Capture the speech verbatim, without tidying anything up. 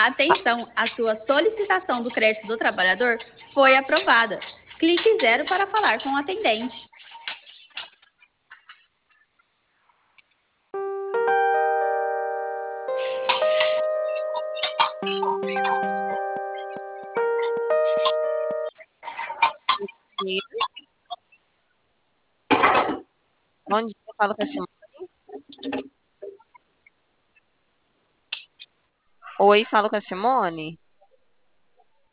Atenção, a sua solicitação do crédito do trabalhador foi aprovada. Clique zero para falar com o atendente. Bom dia, eu falo com a Simone. Oi, falo com a Simone.